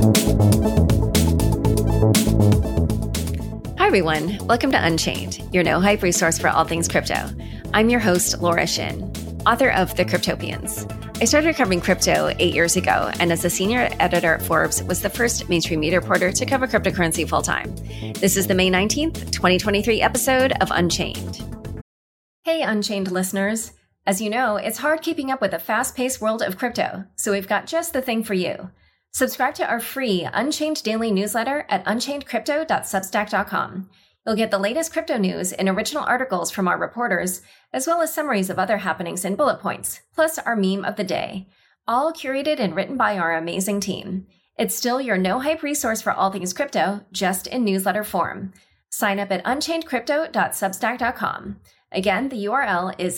Hi, everyone. Welcome to Unchained, your no-hype resource for all things crypto. I'm your host, Laura Shin, author of The Cryptopians. I started covering crypto 8 years ago, and as a senior editor at Forbes, was the first mainstream media reporter to cover cryptocurrency full-time. This is the May 19th, 2023 episode of Unchained. Hey, Unchained listeners. As you know, it's hard keeping up with the fast-paced world of crypto, so we've got just the thing for you. Subscribe to our free Unchained daily newsletter at unchainedcrypto.substack.com. You'll get the latest crypto news and original articles from our reporters, as well as summaries of other happenings and bullet points, plus our meme of the day, all curated and written by our amazing team. It's still your no-hype resource for all things crypto, just in newsletter form. Sign up at unchainedcrypto.substack.com. Again, the URL is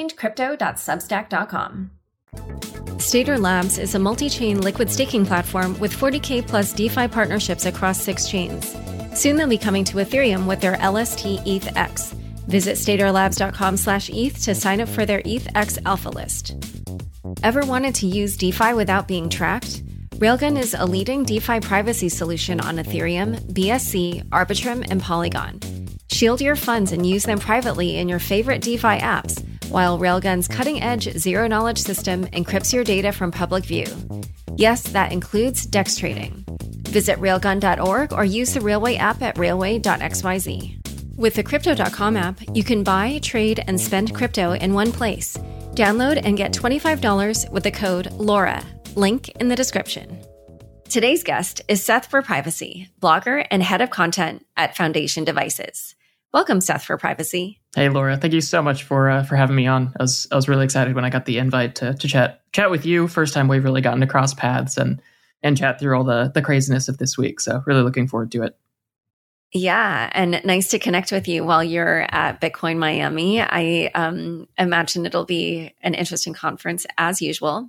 unchainedcrypto.substack.com. Stader Labs is a multi-chain liquid staking platform with 40K plus DeFi partnerships across 6 chains. Soon they'll be coming to Ethereum with their LST ETHX. Visit staderlabs.com/ETH to sign up for their ETHX alpha list. Ever wanted to use DeFi without being tracked? Railgun is a leading DeFi privacy solution on Ethereum, BSC, Arbitrum, and Polygon. Shield your funds and use them privately in your favorite DeFi apps, while Railgun's cutting-edge zero-knowledge system encrypts your data from public view. Yes, that includes DEX trading. Visit railgun.org or use the Railway app at railway.xyz. With the Crypto.com app, you can buy, trade, and spend crypto in one place. Download and get $25 with the code LAURA. Link in the description. Today's guest is Seth for Privacy, blogger and head of content at Foundation Devices. Welcome, Seth for Privacy. Hey, Laura. Thank you so much for having me on. I was really excited when I got the invite to chat with you. First time we've really gotten to cross paths and chat through all the craziness of this week. So really looking forward to it. Yeah, and nice to connect with you while you're at Bitcoin Miami. I imagine it'll be an interesting conference as usual.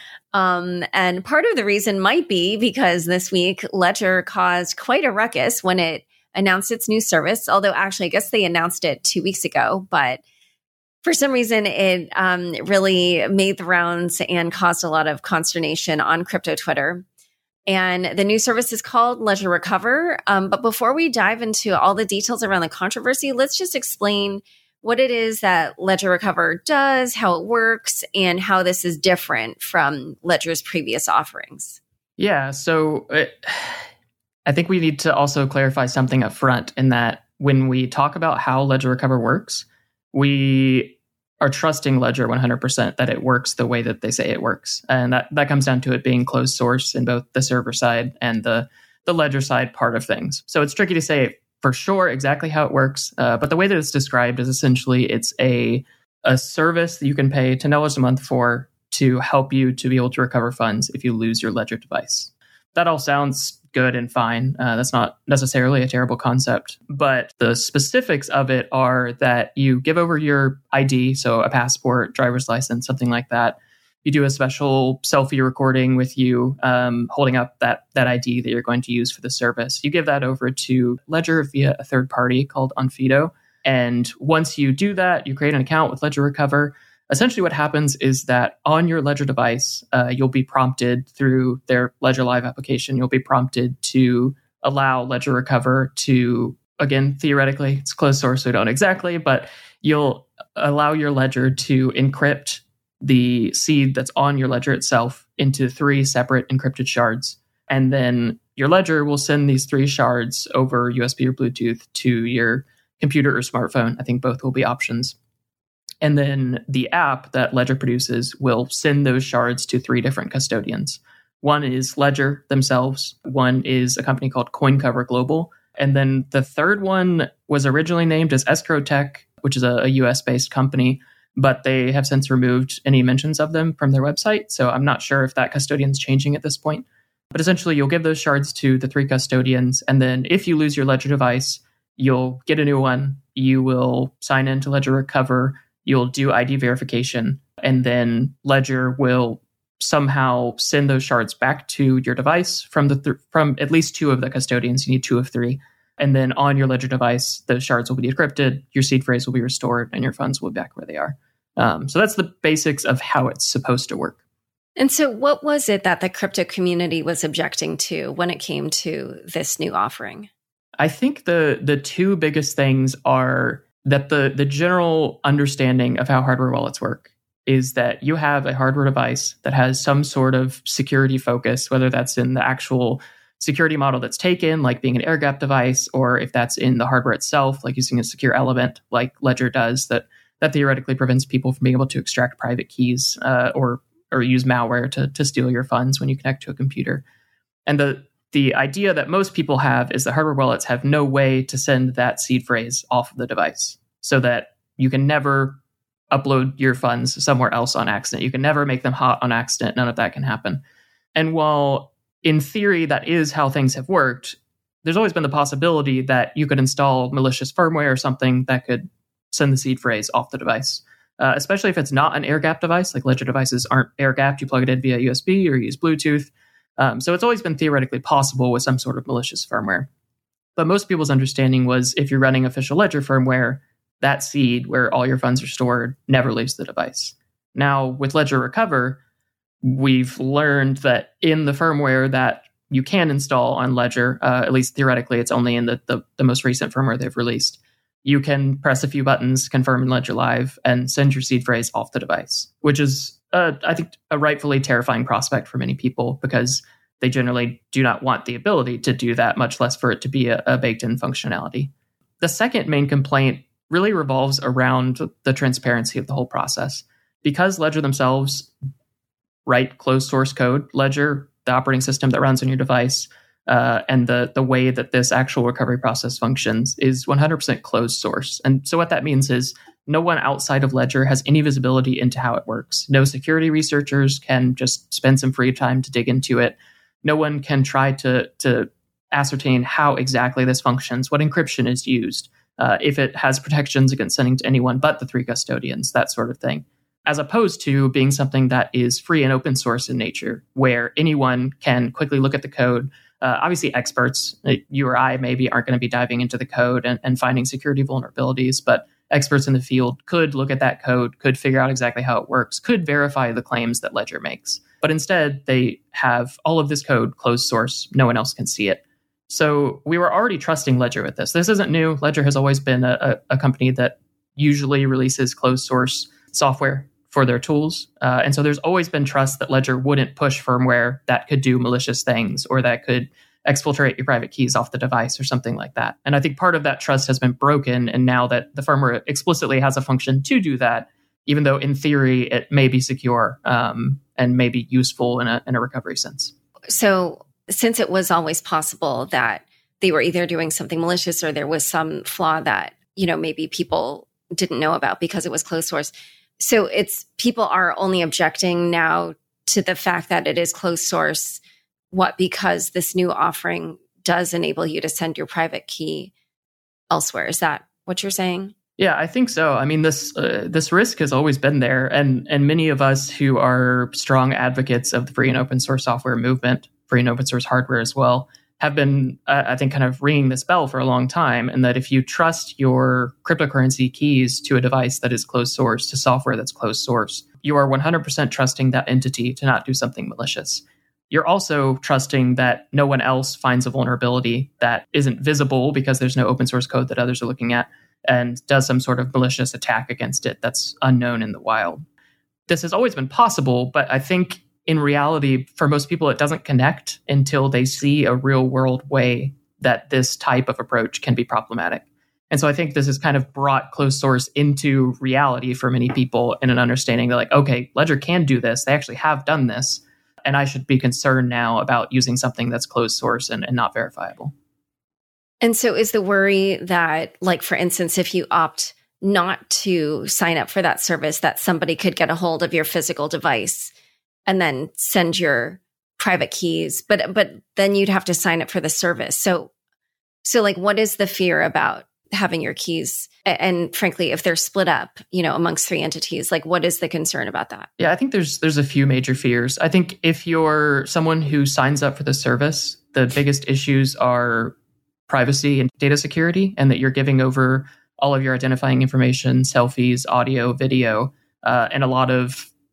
And part of the reason might be because this week Ledger caused quite a ruckus when it announced its new service, although actually I guess they announced it 2 weeks ago, but for some reason it really made the rounds and caused a lot of consternation on crypto Twitter. And the new service is called Ledger Recover. But before we dive into all the details around the controversy, let's just explain what it is that Ledger Recover does, how it works, and how this is different from Ledger's previous offerings. Yeah, so I think we need to also clarify something up front in that when we talk about how Ledger Recover works, we are trusting Ledger 100% that it works the way that they say it works. And that comes down to it being closed source in both the server side and the Ledger side part of things. So it's tricky to say for sure exactly how it works. But the way that it's described is essentially it's a service that you can pay $10 a month for to help you to be able to recover funds if you lose your Ledger device. That all sounds good and fine. That's not necessarily a terrible concept. But the specifics of it are that you give over your ID, so a passport, driver's license, something like that. You do a special selfie recording with you holding up that ID that you're going to use for the service. You give that over to Ledger via a third party called Onfido. And once you do that, you create an account with Ledger Recover. Essentially what happens is that on your Ledger device, you'll be prompted through their Ledger Live application, you'll be prompted to allow Ledger Recover to, again, theoretically, it's closed source, so we don't exactly, but you'll allow your Ledger to encrypt the seed that's on your Ledger itself into 3 separate encrypted shards. And then your Ledger will send these 3 shards over USB or Bluetooth to your computer or smartphone. I think both will be options. And then the app that Ledger produces will send those shards to 3 different custodians. One is Ledger themselves. One is a company called CoinCover Global. And then the third one was originally named as EscrowTech, which is a US-based company, but they have since removed any mentions of them from their website. So I'm not sure if that custodian's changing at this point. But essentially, you'll give those shards to the 3 custodians. And then if you lose your Ledger device, you'll get a new one. You will sign in to Ledger Recover. You'll do ID verification. And then Ledger will somehow send those shards back to your device from from at least 2 of the custodians. You need 2 of 3. And then on your Ledger device, those shards will be decrypted, your seed phrase will be restored, and your funds will be back where they are. So that's the basics of how it's supposed to work. And so what was it that the crypto community was objecting to when it came to this new offering? I think the two biggest things are that the general understanding of how hardware wallets work is that you have a hardware device that has some sort of security focus, whether that's in the actual security model that's taken, like being an air gap device, or if that's in the hardware itself, like using a secure element like Ledger does, that theoretically prevents people from being able to extract private keys or use malware to steal your funds when you connect to a computer. And the idea that most people have is that hardware wallets have no way to send that seed phrase off of the device, so that you can never upload your funds somewhere else on accident. You can never make them hot on accident. None of that can happen. And while in theory that is how things have worked, there's always been the possibility that you could install malicious firmware or something that could send the seed phrase off the device. Especially if it's not an air-gapped device, like Ledger devices aren't air-gapped. You plug it in via USB or use Bluetooth. So it's always been theoretically possible with some sort of malicious firmware. But most people's understanding was if you're running official Ledger firmware, that seed where all your funds are stored never leaves the device. Now, with Ledger Recover, we've learned that in the firmware that you can install on Ledger, at least theoretically, it's only in the most recent firmware they've released, you can press a few buttons, confirm in Ledger Live, and send your seed phrase off the device, which is, I think, a rightfully terrifying prospect for many people because they generally do not want the ability to do that, much less for it to be a baked-in functionality. The second main complaint really revolves around the transparency of the whole process. Because Ledger themselves write closed source code, Ledger, the operating system that runs on your device, and the way that this actual recovery process functions is 100% closed source. And so what that means is no one outside of Ledger has any visibility into how it works. No security researchers can just spend some free time to dig into it. No one can try to ascertain how exactly this functions, what encryption is used, if it has protections against sending to anyone but the three custodians, that sort of thing. As opposed to being something that is free and open source in nature, where anyone can quickly look at the code. Obviously, experts, you or I maybe aren't going to be diving into the code and finding security vulnerabilities, but experts in the field could look at that code, could figure out exactly how it works, could verify the claims that Ledger makes. But instead, they have all of this code closed source. No one else can see it. So we were already trusting Ledger with this. This isn't new. Ledger has always been a company that usually releases closed source software for their tools. And so there's always been trust that Ledger wouldn't push firmware that could do malicious things or that could exfiltrate your private keys off the device or something like that. And I think part of that trust has been broken. And now that the firmware explicitly has a function to do that, even though in theory it may be secure and may be useful in a recovery sense. So since it was always possible that they were either doing something malicious or there was some flaw that, maybe people didn't know about because it was closed source. So it's people are only objecting now to the fact that it is closed source. What? Because this new offering does enable you to send your private key elsewhere. Is that what you're saying? Yeah, I think so. I mean, this risk has always been there, and many of us who are strong advocates of the free and open source software movement, free and open source hardware as well, have been, I think, kind of ringing this bell for a long time. And that if you trust your cryptocurrency keys to a device that is closed source, to software that's closed source, you are 100% trusting that entity to not do something malicious. You're also trusting that no one else finds a vulnerability that isn't visible because there's no open source code that others are looking at and does some sort of malicious attack against it that's unknown in the wild. This has always been possible, but I think in reality, for most people, it doesn't connect until they see a real world way that this type of approach can be problematic. And so I think this has kind of brought closed source into reality for many people in an understanding that, like, okay, Ledger can do this. They actually have done this. And I should be concerned now about using something that's closed source and not verifiable. And so is the worry that, like, for instance, if you opt not to sign up for that service, that somebody could get a hold of your physical device and then send your private keys, but then you'd have to sign up for the service. So like, what is the fear about having your keys? And frankly, if they're split up, amongst three entities, like, what is the concern about that? Yeah, I think there's a few major fears. I think if you're someone who signs up for the service, the biggest issues are privacy and data security, and that you're giving over all of your identifying information, selfies, audio, video, and a lot of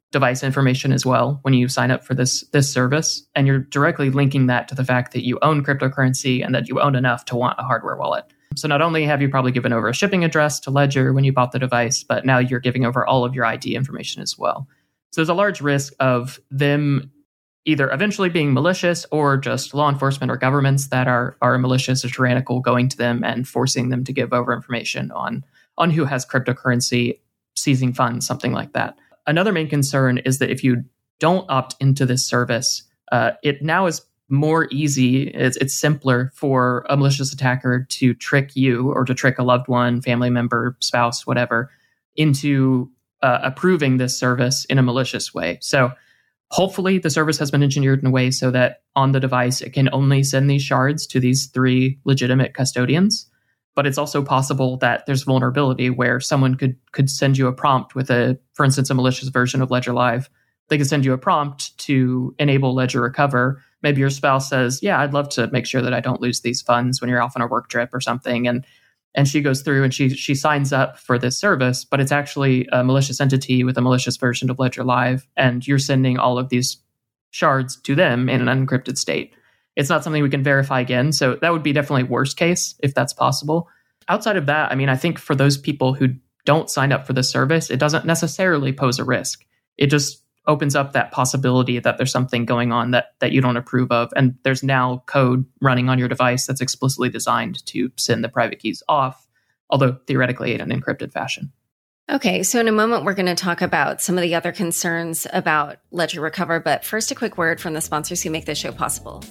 device information as well when you sign up for this service. And you're directly linking that to the fact that you own cryptocurrency and that you own enough to want a hardware wallet. So not only have you probably given over a shipping address to Ledger when you bought the device, but now you're giving over all of your ID information as well. So there's a large risk of them either eventually being malicious or just law enforcement or governments that are malicious or tyrannical going to them and forcing them to give over information on who has cryptocurrency, seizing funds, something like that. Another main concern is that if you don't opt into this service, it now is more easy, it's simpler for a malicious attacker to trick you or to trick a loved one, family member, spouse, whatever, into approving this service in a malicious way. So hopefully the service has been engineered in a way so that on the device, it can only send these shards to these 3 legitimate custodians. But it's also possible that there's vulnerability where someone could send you a prompt with for instance, a malicious version of Ledger Live. They could send you a prompt to enable Ledger Recover. Maybe your spouse says, yeah, I'd love to make sure that I don't lose these funds when you're off on a work trip or something. And she goes through and she signs up for this service, but it's actually a malicious entity with a malicious version of Ledger Live. And you're sending all of these shards to them in an unencrypted state. It's not something we can verify again. So that would be definitely worst case if that's possible. Outside of that, I mean, I think for those people who don't sign up for the service, it doesn't necessarily pose a risk. It just opens up that possibility that there's something going on that you don't approve of. And there's now code running on your device that's explicitly designed to send the private keys off, although theoretically in an encrypted fashion. Okay, so in a moment, we're going to talk about some of the other concerns about Ledger Recover. But first, a quick word from the sponsors who make this show possible.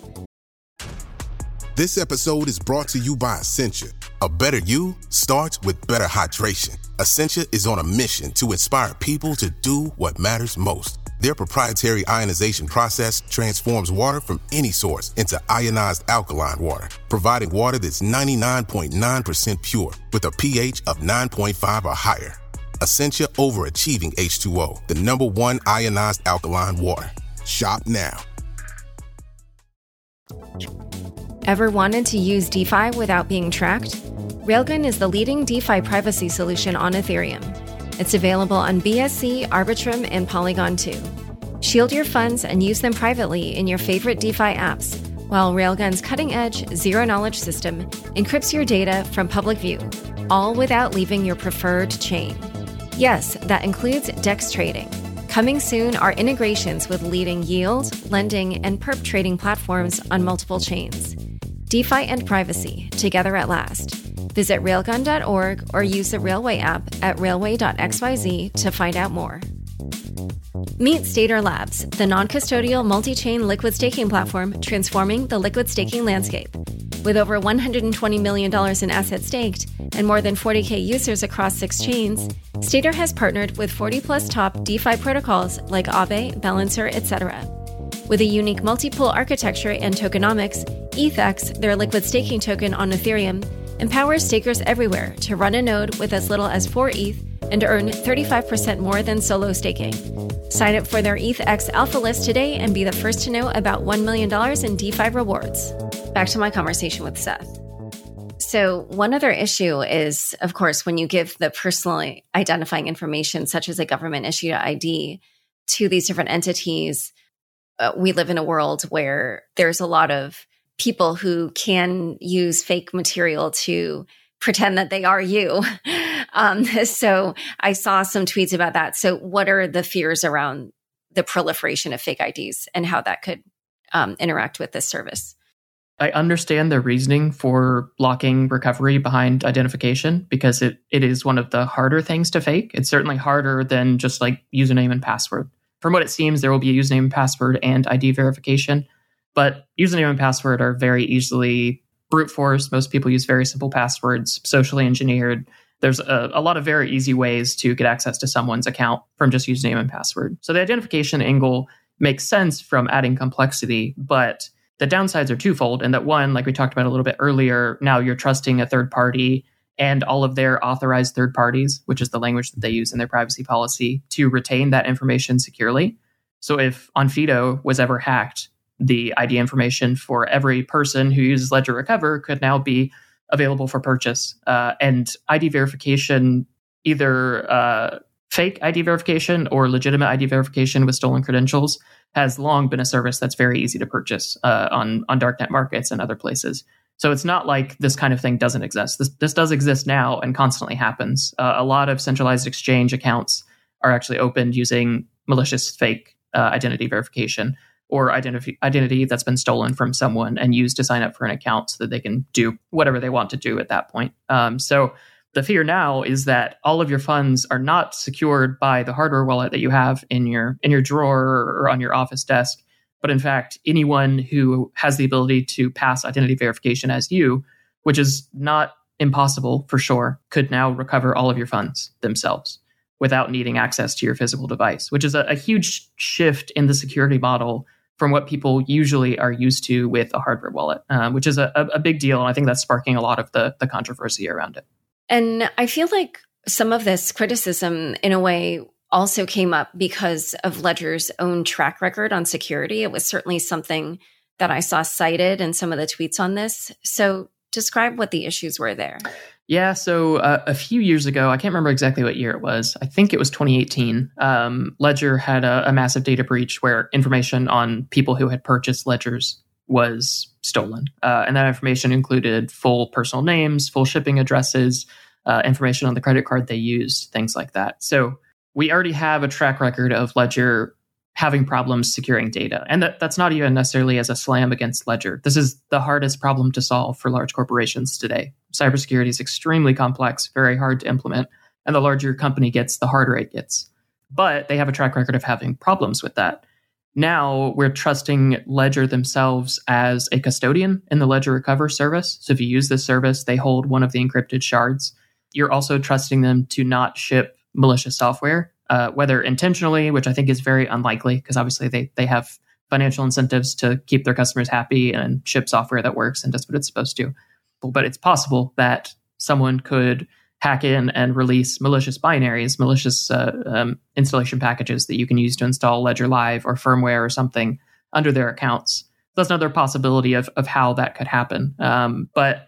This episode is brought to you by Essentia. A better you starts with better hydration. Essentia is on a mission to inspire people to do what matters most. Their proprietary ionization process transforms water from any source into ionized alkaline water, providing water that's 99.9% pure with a pH of 9.5 or higher. Essentia overachieving H2O, the #1 ionized alkaline water. Shop now. Ever wanted to use DeFi without being tracked? Railgun is the leading DeFi privacy solution on Ethereum. It's available on BSC, Arbitrum, and Polygon 2. Shield your funds and use them privately in your favorite DeFi apps, while Railgun's cutting-edge, zero-knowledge system encrypts your data from public view, all without leaving your preferred chain. Yes, that includes DEX trading. Coming soon are integrations with leading yield, lending, and perp trading platforms on multiple chains. DeFi and privacy, together at last. Visit railgun.org or use the Railway app at railway.xyz to find out more. Meet Stater Labs, the non-custodial multi-chain liquid staking platform transforming the liquid staking landscape. With over $120 million in assets staked and more than 40K users across 6 chains, Stater has partnered with 40-plus top DeFi protocols like Aave, Balancer, etc. With a unique multi-pool architecture and tokenomics, ETHX, their liquid staking token on Ethereum, empowers stakers everywhere to run a node with as little as 4 ETH and earn 35% more than solo staking. Sign up for their ETHX alpha list today and be the first to know about $1 million in DeFi rewards. Back to my conversation with Seth. So one other issue is, of course, when you give the personally identifying information, such as a government-issued ID, to these different entities, we live in a world where there's a lot of people who can use fake material to pretend that they are you. So I saw some tweets about that. So what are the fears around the proliferation of fake IDs and how that could interact with this service? I understand the reasoning for blocking recovery behind identification because it is one of the harder things to fake. It's certainly harder than just like username and password. From what it seems, there will be a username and password and ID verification, but username and password are very easily brute force. Most people use very simple passwords, socially engineered. There's a lot of very easy ways to get access to someone's account from just username and password. So the identification angle makes sense from adding complexity, but the downsides are twofold. And that one, like we talked about a little bit earlier, now you're trusting a third party and all of their authorized third parties, which is the language that they use in their privacy policy, to retain that information securely. So if Onfido was ever hacked, the ID information for every person who uses Ledger Recover could now be available for purchase. And ID verification either fake ID verification or legitimate ID verification with stolen credentials has long been a service that's very easy to purchase on darknet markets and other places. So it's not like this kind of thing doesn't exist. This does exist now and constantly happens. A lot of centralized exchange accounts are actually opened using malicious fake identity verification or identity that's been stolen from someone and used to sign up for an account so that they can do whatever they want to do at that point. So the fear now is that all of your funds are not secured by the hardware wallet that you have in your drawer or on your office desk, but in fact, anyone who has the ability to pass identity verification as you, which is not impossible for sure, could now recover all of your funds themselves without needing access to your physical device, which is a huge shift in the security model from what people usually are used to with a hardware wallet, which is a big deal. And I think that's sparking a lot of the controversy around it. And I feel like some of this criticism, in a way, also came up because of Ledger's own track record on security. It was certainly something that I saw cited in some of the tweets on this. So describe what the issues were there. Yeah, so a few years ago, I can't remember exactly what year it was. I think it was 2018. Ledger had a massive data breach where information on people who had purchased ledgers was stolen. And that information included full personal names, full shipping addresses, information on the credit card they used, things like that. So we already have a track record of Ledger having problems securing data. And that's not even necessarily as a slam against Ledger. This is the hardest problem to solve for large corporations today. Cybersecurity is extremely complex, very hard to implement, and the larger your company gets, the harder it gets. But they have a track record of having problems with that. Now we're trusting Ledger themselves as a custodian in the Ledger Recover service. So if you use this service, they hold one of the encrypted shards. You're also trusting them to not ship malicious software, whether intentionally, which I think is very unlikely, because obviously they have financial incentives to keep their customers happy and ship software that works and does what it's supposed to. But it's possible that someone could hack in and release malicious binaries, malicious installation packages that you can use to install Ledger Live or firmware or something under their accounts. That's another possibility of how that could happen. But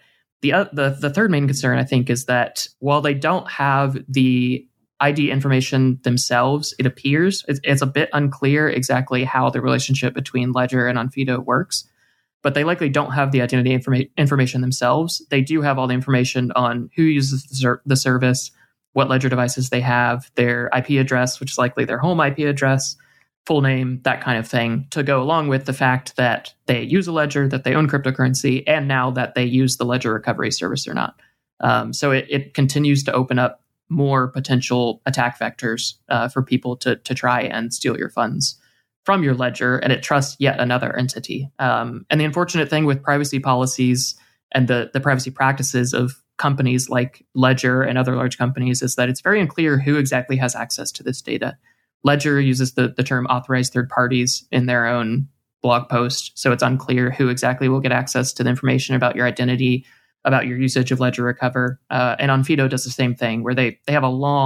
the third main concern, I think, is that while they don't have the ID information themselves, it appears it's a bit unclear exactly how the relationship between Ledger and Onfido works. But they likely don't have the identity information themselves. They do have all the information on who uses the service, what Ledger devices they have, their IP address, which is likely their home IP address, full name, that kind of thing, to go along with the fact that they use a Ledger, that they own cryptocurrency, and now that they use the Ledger Recovery service or not. So it continues to open up more potential attack vectors for people to try and steal your funds from your ledger, and it trusts yet another entity. And the unfortunate thing with privacy policies and the privacy practices of companies like Ledger and other large companies is that it's very unclear who exactly has access to this data. Ledger uses the term authorized third parties in their own blog post, so it's unclear who exactly will get access to the information about your identity, about your usage of Ledger Recover. And Onfido does the same thing, where they have a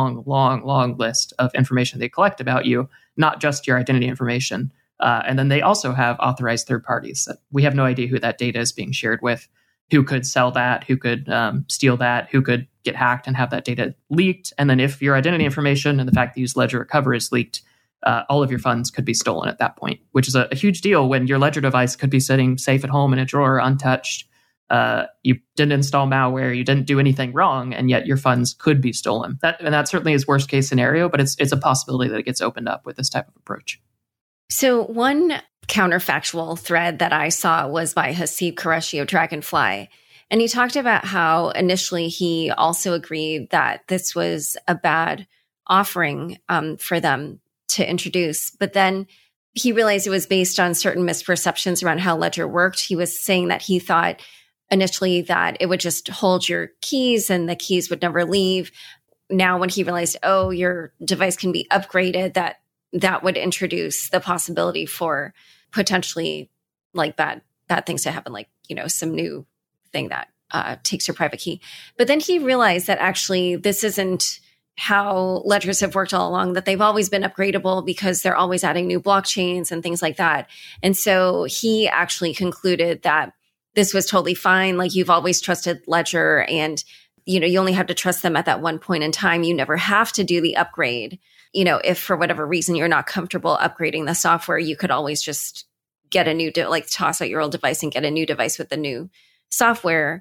long list of information they collect about you, not just your identity information. And then they also have authorized third parties. We have no idea who that data is being shared with, who could sell that, who could steal that, who could get hacked and have that data leaked. And then if your identity information and the fact that you use Ledger Recover is leaked, all of your funds could be stolen at that point, which is a huge deal when your Ledger device could be sitting safe at home in a drawer untouched. You didn't install malware, you didn't do anything wrong, and yet your funds could be stolen. That certainly is worst case scenario, but it's a possibility that it gets opened up with this type of approach. So one counterfactual thread that I saw was by Haseeb Qureshi of Dragonfly. And he talked about how initially he also agreed that this was a bad offering for them to introduce. But then he realized it was based on certain misperceptions around how Ledger worked. He was saying that he thought initially that it would just hold your keys and the keys would never leave. Now, when he realized, oh, your device can be upgraded, that would introduce the possibility for potentially like bad things to happen, like, some new thing that takes your private key. But then he realized that actually this isn't how ledgers have worked all along, that they've always been upgradable because they're always adding new blockchains and things like that. And so he actually concluded that this was totally fine. Like, you've always trusted Ledger, and you only have to trust them at that one point in time. You never have to do the upgrade. If for whatever reason you're not comfortable upgrading the software, you could always just get a new, toss out your old device and get a new device with the new software.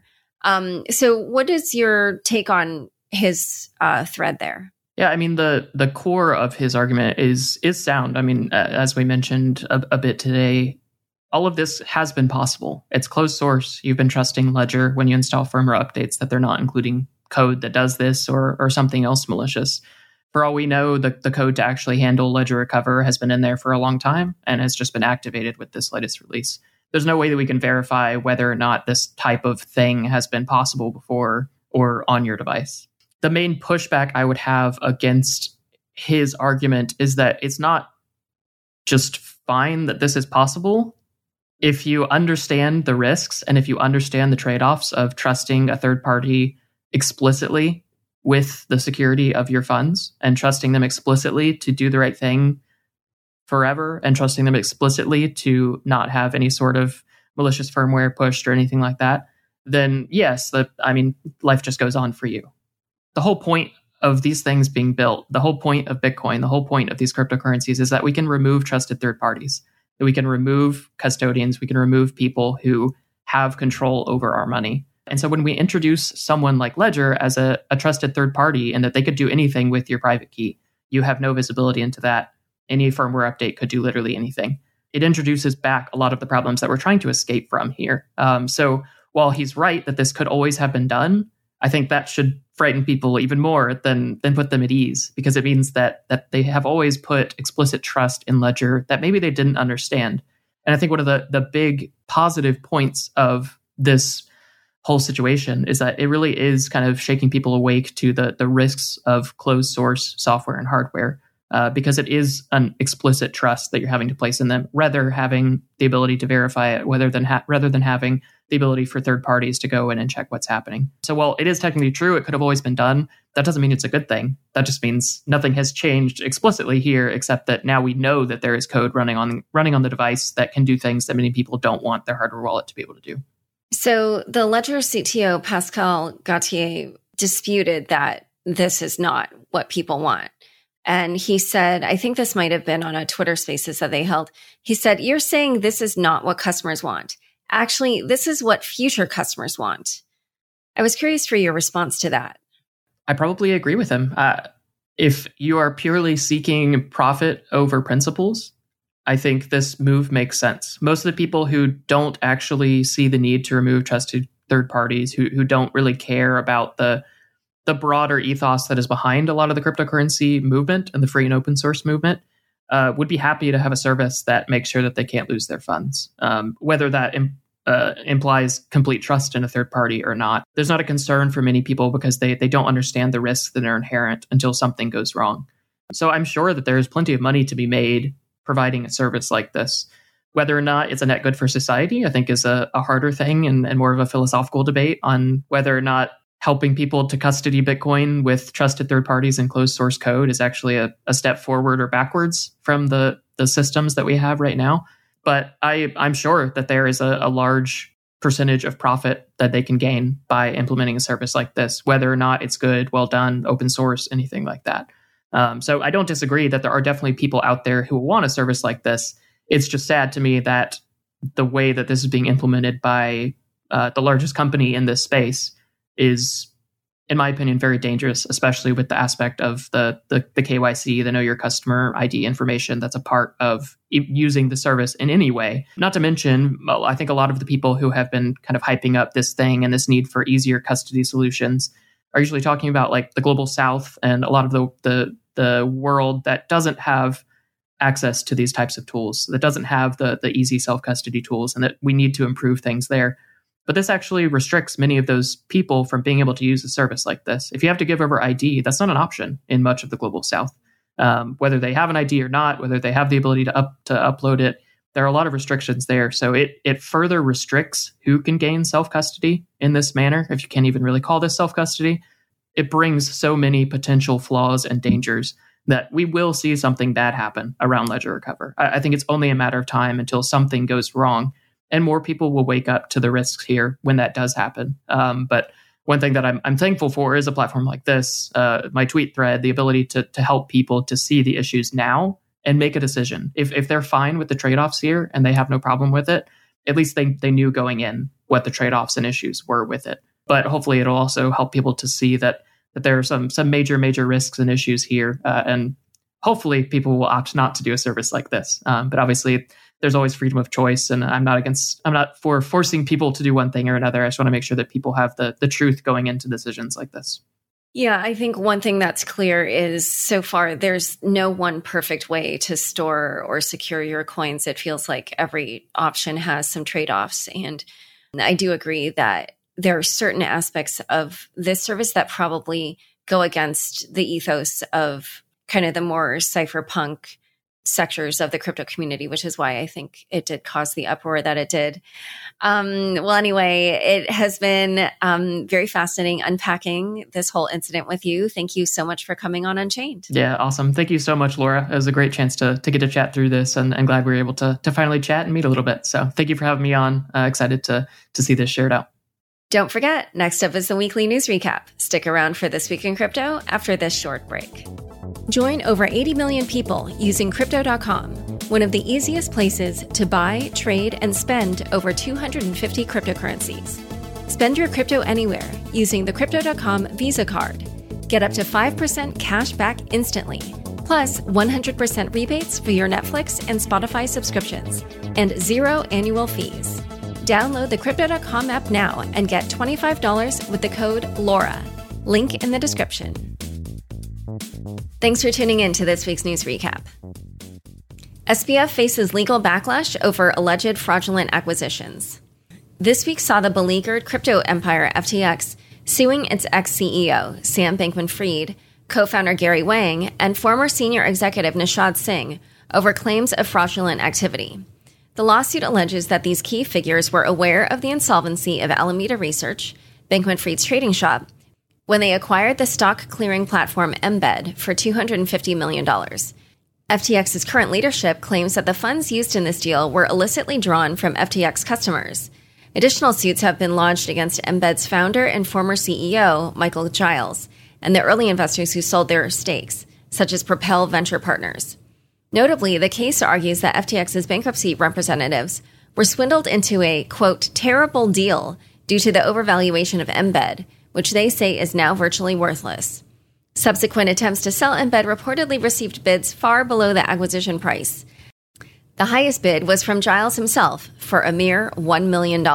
So what is your take on his thread there? Yeah, I mean, the core of his argument is sound. I mean, as we mentioned a bit today, all of this has been possible. It's closed source. You've been trusting Ledger when you install firmware updates that they're not including code that does this or something else malicious. For all we know, the code to actually handle Ledger Recover has been in there for a long time and has just been activated with this latest release. There's no way that we can verify whether or not this type of thing has been possible before or on your device. The main pushback I would have against his argument is that it's not just fine that this is possible. If you understand the risks and if you understand the trade-offs of trusting a third party explicitly with the security of your funds and trusting them explicitly to do the right thing forever and trusting them explicitly to not have any sort of malicious firmware pushed or anything like that, then yes, life just goes on for you. The whole point of these things being built, the whole point of Bitcoin, the whole point of these cryptocurrencies is that we can remove trusted third parties, that we can remove custodians, we can remove people who have control over our money. And so when we introduce someone like Ledger as a trusted third party and that they could do anything with your private key, you have no visibility into that. Any firmware update could do literally anything. It introduces back a lot of the problems that we're trying to escape from here. So while he's right that this could always have been done, I think that should frighten people even more than put them at ease, because it means that they have always put explicit trust in Ledger that maybe they didn't understand. And I think one of the big positive points of this whole situation is that it really is kind of shaking people awake to the risks of closed source software and hardware, because it is an explicit trust that you're having to place in them, rather having the ability to verify it, rather than having the ability for third parties to go in and check what's happening. So while it is technically true, it could have always been done, that doesn't mean it's a good thing. That just means nothing has changed explicitly here, except that now we know that there is code running on the device that can do things that many people don't want their hardware wallet to be able to do. So the Ledger CTO, Pascal Gauthier, disputed that this is not what people want. And he said, I think this might have been on a Twitter Spaces that they held. He said, you're saying this is not what customers want. Actually, this is what future customers want. I was curious for your response to that. I probably agree with him. If you are purely seeking profit over principles, I think this move makes sense. Most of the people who don't actually see the need to remove trusted third parties, who don't really care about the broader ethos that is behind a lot of the cryptocurrency movement and the free and open source movement, would be happy to have a service that makes sure that they can't lose their funds, whether that implies complete trust in a third party or not. There's not a concern for many people because they don't understand the risks that are inherent until something goes wrong. So I'm sure that there is plenty of money to be made providing a service like this. Whether or not it's a net good for society, I think is a harder thing and more of a philosophical debate on whether or not helping people to custody Bitcoin with trusted third parties and closed source code is actually a step forward or backwards from the systems that we have right now. But I'm sure that there is a large percentage of profit that they can gain by implementing a service like this, whether or not it's good, well done, open source, anything like that. So I don't disagree that there are definitely people out there who want a service like this. It's just sad to me that the way that this is being implemented by the largest company in this space is, in my opinion, very dangerous, especially with the aspect of the KYC, the Know Your Customer ID information that's a part of using the service in any way. Not to mention, I think a lot of the people who have been kind of hyping up this thing and this need for easier custody solutions are usually talking about like the global south and a lot of the world that doesn't have access to these types of tools, that doesn't have the easy self-custody tools, and that we need to improve things there. But this actually restricts many of those people from being able to use a service like this. If you have to give over ID, that's not an option in much of the global south. Whether they have an ID or not, whether they have the ability to upload it, there are a lot of restrictions there. So it further restricts who can gain self-custody in this manner, if you can't even really call this self-custody. It brings so many potential flaws and dangers that we will see something bad happen around Ledger Recover. I think it's only a matter of time until something goes wrong, and more people will wake up to the risks here when that does happen. But one thing that I'm thankful for is a platform like this, my tweet thread, the ability to help people to see the issues now and make a decision. If they're fine with the trade-offs here and they have no problem with it, at least they knew going in what the trade-offs and issues were with it. But hopefully it'll also help people to see that there are some major risks and issues here. And hopefully people will opt not to do a service like this. But obviously there's always freedom of choice, and I'm not for forcing people to do one thing or another. I just want to make sure that people have the truth going into decisions like this. Yeah, I think one thing that's clear is so far there's no one perfect way to store or secure your coins. It feels like every option has some trade-offs. And I do agree that there are certain aspects of this service that probably go against the ethos of kind of the more cypherpunk sectors of the crypto community, which is why I think it did cause the uproar that it did. Well, anyway, it has been very fascinating unpacking this whole incident with you. Thank you so much for coming on Unchained. Yeah, awesome. Thank you so much, Laura. It was a great chance to get to chat through this, and glad we were able to finally chat and meet a little bit. So thank you for having me on. Excited to see this shared out. Don't forget, next up is the weekly news recap. Stick around for This Week in Crypto after this short break. Join over 80 million people using Crypto.com, one of the easiest places to buy, trade, and spend over 250 cryptocurrencies. Spend your crypto anywhere using the Crypto.com Visa card. Get up to 5% cash back instantly, plus 100% rebates for your Netflix and Spotify subscriptions, and 0 annual fees. Download the Crypto.com app now and get $25 with the code LAURA. Link in the description. Thanks for tuning in to this week's news recap. SBF faces legal backlash over alleged fraudulent acquisitions. This week saw the beleaguered crypto empire FTX suing its ex-CEO, Sam Bankman-Fried, co-founder Gary Wang, and former senior executive Nishad Singh over claims of fraudulent activity. The lawsuit alleges that these key figures were aware of the insolvency of Alameda Research, Bankman-Fried's trading shop, when they acquired the stock clearing platform Embed for $250 million. FTX's current leadership claims that the funds used in this deal were illicitly drawn from FTX customers. Additional suits have been lodged against Embed's founder and former CEO, Michael Giles, and the early investors who sold their stakes, such as Propel Venture Partners. Notably, the case argues that FTX's bankruptcy representatives were swindled into a, quote, terrible deal due to the overvaluation of Embed, which they say is now virtually worthless. Subsequent attempts to sell Embed reportedly received bids far below the acquisition price. The highest bid was from Giles himself for a mere $1 million.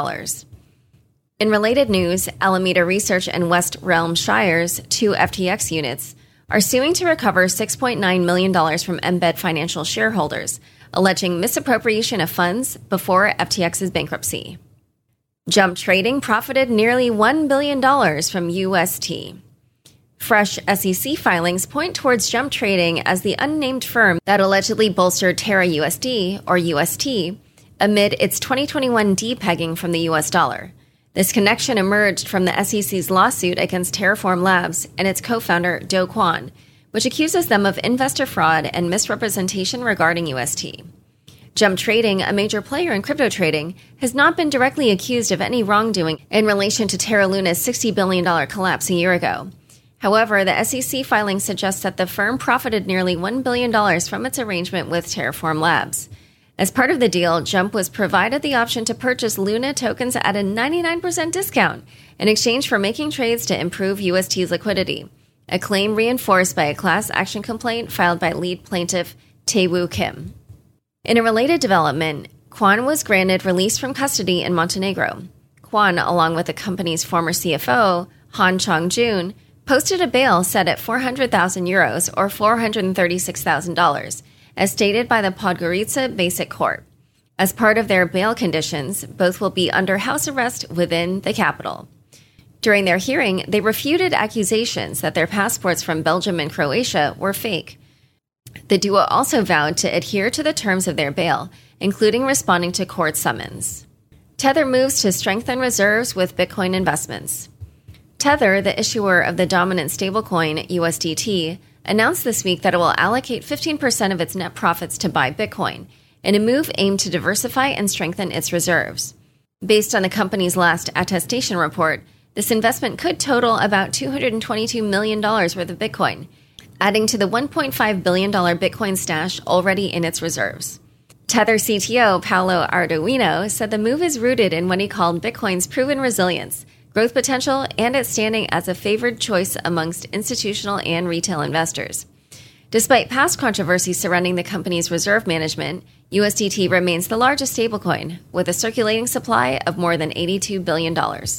In related news, Alameda Research and West Realm Shires, 2 FTX units, are suing to recover $6.9 million from Embed financial shareholders, alleging misappropriation of funds before FTX's bankruptcy. Jump Trading profited nearly $1 billion from UST. Fresh SEC filings point towards Jump Trading as the unnamed firm that allegedly bolstered Terra USD, or UST, amid its 2021 depegging from the US dollar. This connection emerged from the SEC's lawsuit against Terraform Labs and its co-founder, Do Kwon, which accuses them of investor fraud and misrepresentation regarding UST. Jump Trading, a major player in crypto trading, has not been directly accused of any wrongdoing in relation to Terra Luna's $60 billion collapse a year ago. However, the SEC filing suggests that the firm profited nearly $1 billion from its arrangement with Terraform Labs. As part of the deal, Jump was provided the option to purchase Luna tokens at a 99% discount in exchange for making trades to improve UST's liquidity, a claim reinforced by a class action complaint filed by lead plaintiff Tae-Woo Kim. In a related development, Kwon was granted release from custody in Montenegro. Kwon, along with the company's former CFO, Han Chong-jun, posted a bail set at €400,000 or $436,000, as stated by the Podgorica Basic Court. As part of their bail conditions, both will be under house arrest within the capital. During their hearing, they refuted accusations that their passports from Belgium and Croatia were fake. The duo also vowed to adhere to the terms of their bail, including responding to court summons. Tether moves to strengthen reserves with Bitcoin investments. Tether, the issuer of the dominant stablecoin USDT, announced this week that it will allocate 15% of its net profits to buy Bitcoin, in a move aimed to diversify and strengthen its reserves. Based on the company's last attestation report, This investment could total about $222 million worth of Bitcoin, adding to the $1.5 billion Bitcoin stash already in its reserves. Tether CTO Paolo Ardoino said the move is rooted in what he called Bitcoin's proven resilience, growth potential, and its standing as a favored choice amongst institutional and retail investors. Despite past controversy surrounding the company's reserve management, USDT remains the largest stablecoin, with a circulating supply of more than $82 billion.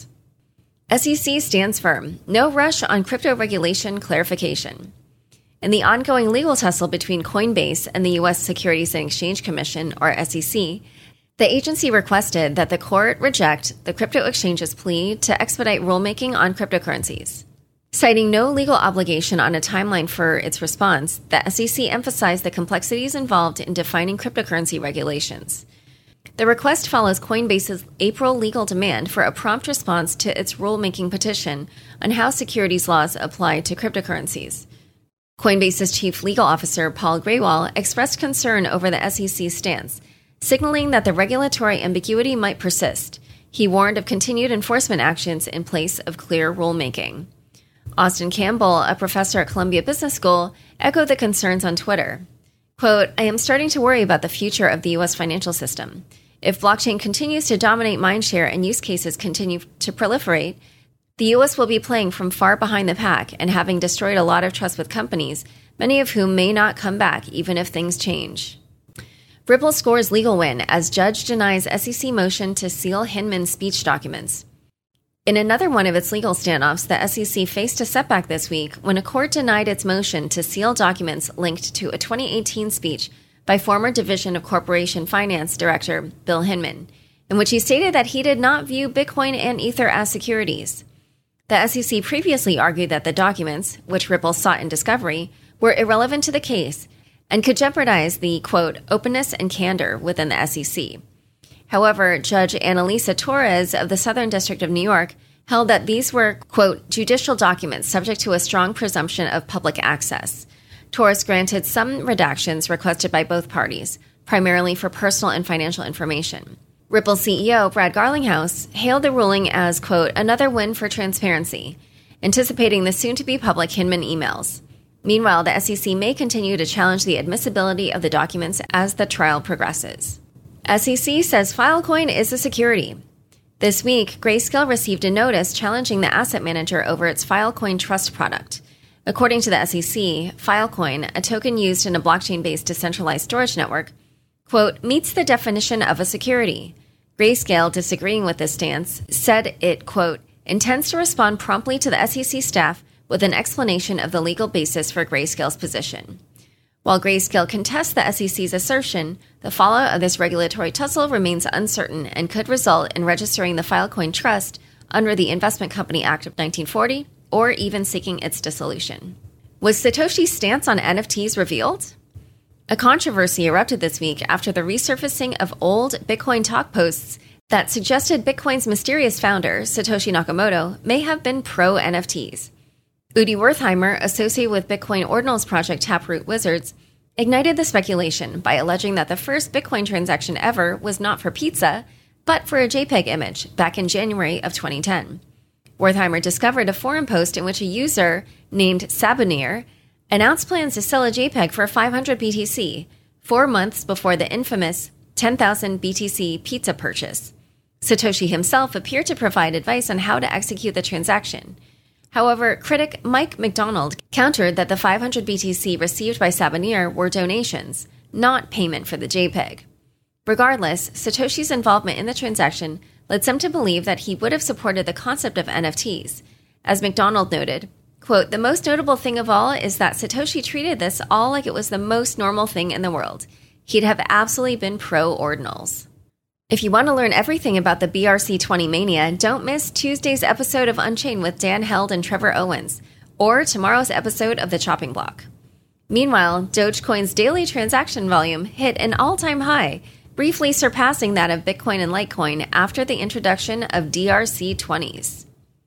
SEC stands firm. No rush on crypto regulation clarification. In the ongoing legal tussle between Coinbase and the U.S. Securities and Exchange Commission, or SEC, the agency requested that the court reject the crypto exchange's plea to expedite rulemaking on cryptocurrencies. Citing no legal obligation on a timeline for its response, the SEC emphasized the complexities involved in defining cryptocurrency regulations. The request follows Coinbase's April legal demand for a prompt response to its rulemaking petition on how securities laws apply to cryptocurrencies. Coinbase's chief legal officer, Paul Grewal, expressed concern over the SEC's stance, signaling that the regulatory ambiguity might persist. He warned of continued enforcement actions in place of clear rulemaking. Austin Campbell, a professor at Columbia Business School, echoed the concerns on Twitter. Quote, "I am starting to worry about the future of the U.S. financial system. If blockchain continues to dominate mindshare and use cases continue to proliferate, the U.S. will be playing from far behind the pack and having destroyed a lot of trust with companies, many of whom may not come back even if things change." Ripple scores legal win as judge denies SEC motion to seal Hinman's speech documents. In another one of its legal standoffs, the SEC faced a setback this week when a court denied its motion to seal documents linked to a 2018 speech by former Division of Corporation Finance Director Bill Hinman, in which he stated that he did not view Bitcoin and Ether as securities. The SEC previously argued that the documents, which Ripple sought in discovery, were irrelevant to the case and could jeopardize the, quote, openness and candor within the SEC. However, Judge Annalisa Torres of the Southern District of New York held that these were, quote, judicial documents subject to a strong presumption of public access. Torres granted some redactions requested by both parties, primarily for personal and financial information. Ripple CEO Brad Garlinghouse hailed the ruling as, quote, another win for transparency, anticipating the soon-to-be public Hinman emails. Meanwhile, the SEC may continue to challenge the admissibility of the documents as the trial progresses. SEC says Filecoin is a security. This week, Grayscale received a notice challenging the asset manager over its Filecoin Trust product. According to the SEC, Filecoin, a token used in a blockchain-based decentralized storage network, quote, meets the definition of a security. Grayscale, disagreeing with this stance, said it, quote, intends to respond promptly to the SEC staff with an explanation of the legal basis for Grayscale's position. While Grayscale contests the SEC's assertion, the fallout of this regulatory tussle remains uncertain and could result in registering the Filecoin Trust under the Investment Company Act of 1940 or even seeking its dissolution. Was Satoshi's stance on NFTs revealed? A controversy erupted this week after the resurfacing of old Bitcoin talk posts that suggested Bitcoin's mysterious founder, Satoshi Nakamoto, may have been pro-NFTs. Udi Wertheimer, associated with Bitcoin Ordinals project Taproot Wizards, ignited the speculation by alleging that the first Bitcoin transaction ever was not for pizza, but for a JPEG image back in January of 2010. Wertheimer discovered a forum post in which a user named Sabunir announced plans to sell a JPEG for 500 BTC, 4 months before the infamous 10,000 BTC pizza purchase. Satoshi himself appeared to provide advice on how to execute the transaction. However, critic Mike McDonald countered that the 500 BTC received by Sabunir were donations, not payment for the JPEG. Regardless, Satoshi's involvement in the transaction led some to believe that he would have supported the concept of NFTs. As McDonald noted, quote, the most notable thing of all is that Satoshi treated this all like it was the most normal thing in the world. He'd have absolutely been pro-ordinals. If you want to learn everything about the BRC20 mania, don't miss Tuesday's episode of Unchained with Dan Held and Trevor Owens, or tomorrow's episode of The Chopping Block. Meanwhile, Dogecoin's daily transaction volume hit an all-time high, briefly surpassing that of Bitcoin and Litecoin after the introduction of DRC20s.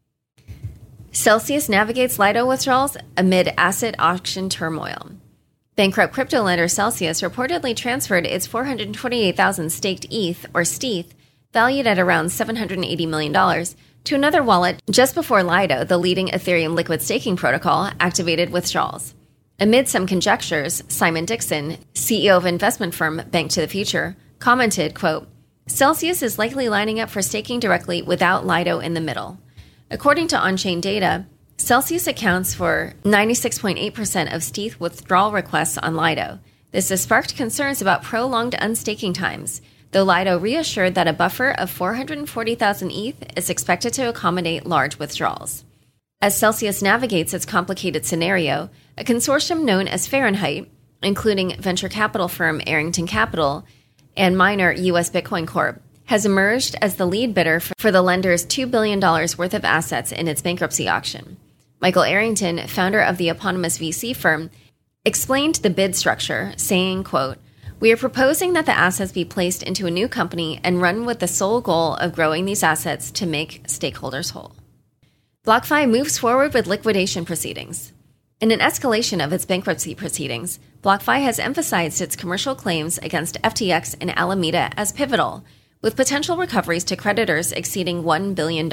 Celsius navigates Lido withdrawals amid asset auction turmoil. Bankrupt crypto lender Celsius reportedly transferred its 428,000 staked ETH, or STETH, valued at around $780 million, to another wallet just before Lido, the leading Ethereum liquid staking protocol, activated withdrawals. Amid some conjectures, Simon Dixon, CEO of investment firm Bank to the Future, commented, quote, "Celsius is likely lining up for staking directly without Lido in the middle." According to on-chain data, Celsius accounts for 96.8% of stETH withdrawal requests on Lido. This has sparked concerns about prolonged unstaking times, though Lido reassured that a buffer of 440,000 ETH is expected to accommodate large withdrawals. As Celsius navigates its complicated scenario, a consortium known as Fahrenheit, including venture capital firm Arrington Capital and miner US Bitcoin Corp, has emerged as the lead bidder for the lender's $2 billion worth of assets in its bankruptcy auction. Michael Arrington, founder of the eponymous VC firm, explained the bid structure, saying, quote, "We are proposing that the assets be placed into a new company and run with the sole goal of growing these assets to make stakeholders whole." BlockFi moves forward with liquidation proceedings. In an escalation of its bankruptcy proceedings, BlockFi has emphasized its commercial claims against FTX and Alameda as pivotal, with potential recoveries to creditors exceeding $1 billion.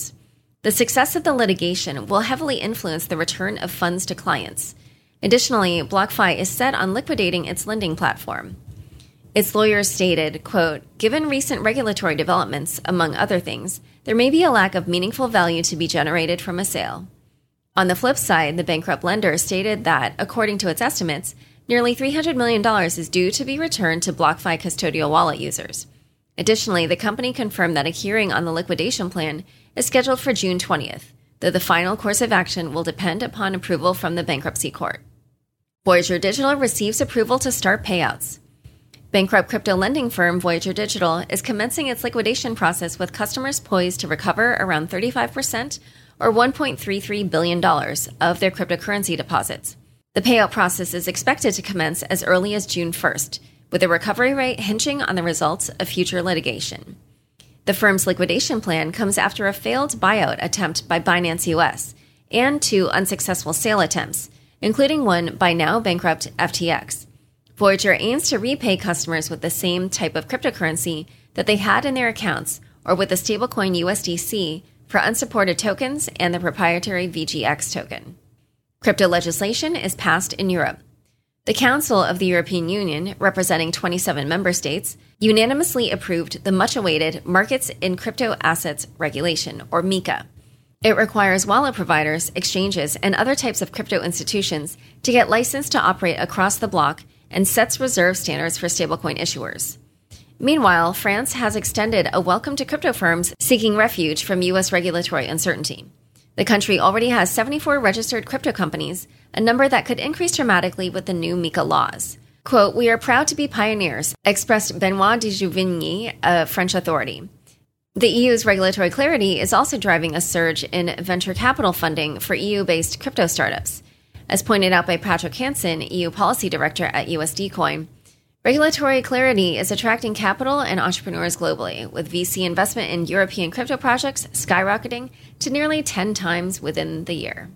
The success of the litigation will heavily influence the return of funds to clients. Additionally, BlockFi is set on liquidating its lending platform. Its lawyers stated, quote, "Given recent regulatory developments, among other things, there may be a lack of meaningful value to be generated from a sale." On the flip side, the bankrupt lender stated that, according to its estimates, nearly $300 million is due to be returned to BlockFi custodial wallet users. Additionally, the company confirmed that a hearing on the liquidation plan is scheduled for June 20th, though the final course of action will depend upon approval from the bankruptcy court. Voyager Digital receives approval to start payouts. Bankrupt crypto lending firm Voyager Digital is commencing its liquidation process with customers poised to recover around 35% or $1.33 billion of their cryptocurrency deposits. The payout process is expected to commence as early as June 1st, with the recovery rate hinging on the results of future litigation. The firm's liquidation plan comes after a failed buyout attempt by Binance US and 2 unsuccessful sale attempts, including one by now bankrupt FTX. Voyager aims to repay customers with the same type of cryptocurrency that they had in their accounts or with the stablecoin USDC for unsupported tokens and the proprietary VGX token. Crypto legislation is passed in Europe. The Council of the European Union, representing 27 member states, unanimously approved the much-awaited Markets in Crypto Assets Regulation, or MiCA. It requires wallet providers, exchanges, and other types of crypto institutions to get licensed to operate across the bloc and sets reserve standards for stablecoin issuers. Meanwhile, France has extended a welcome to crypto firms seeking refuge from U.S. regulatory uncertainty. The country already has 74 registered crypto companies, a number that could increase dramatically with the new MiCA laws. Quote, "We are proud to be pioneers," expressed Benoit de Jouvigny, a French authority. The EU's regulatory clarity is also driving a surge in venture capital funding for EU-based crypto startups. As pointed out by Patrick Hansen, EU policy director at USDCoin, regulatory clarity is attracting capital and entrepreneurs globally, with VC investment in European crypto projects skyrocketing to nearly 10 times within the year.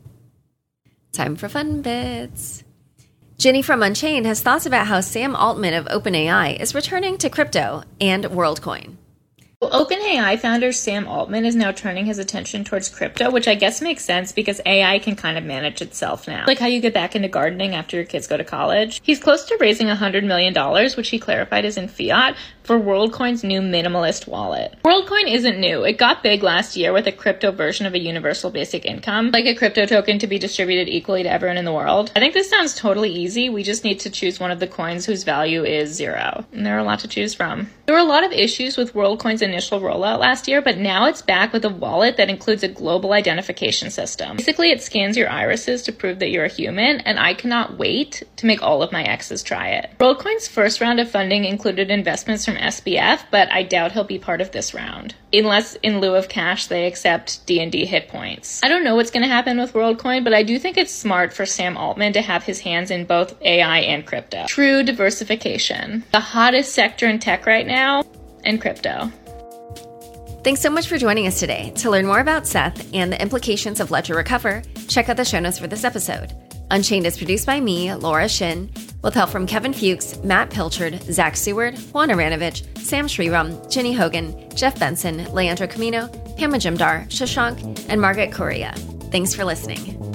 Time for fun bits. Jenny from Unchained has thoughts about how Sam Altman of OpenAI is returning to crypto and WorldCoin. Well, OpenAI founder Sam Altman is now turning his attention towards crypto, which I guess makes sense because AI can kind of manage itself now. Like how you get back into gardening after your kids go to college. He's close to raising $100 million, which he clarified is in fiat, for WorldCoin's new minimalist wallet. WorldCoin isn't new. It got big last year with a crypto version of a universal basic income, like a crypto token to be distributed equally to everyone in the world. I think this sounds totally easy. We just need to choose one of the coins whose value is 0. And there are a lot to choose from. There were a lot of issues with WorldCoin's initial rollout last year, but now it's back with a wallet that includes a global identification system. Basically, it scans your irises to prove that you're a human, and I cannot wait to make all of my exes try it. WorldCoin's first round of funding included investments from SBF, but I doubt he'll be part of this round, unless in lieu of cash they accept D&D hit points. I don't know what's going to happen with WorldCoin, but I do think it's smart for Sam Altman to have his hands in both AI and crypto. True diversification. The hottest sector in tech right now, and crypto. Thanks so much for joining us today. To learn more about Seth and the implications of Ledger Recover, check out the show notes for this episode. Unchained is produced by me, Laura Shin, with help from Kevin Fuchs, Matt Pilchard, Zach Seward, Juan Aranovich, Sam Shriram, Jenny Hogan, Jeff Benson, Leandro Camino, Pamela Jimdar, Shashank, and Margaret Correa. Thanks for listening.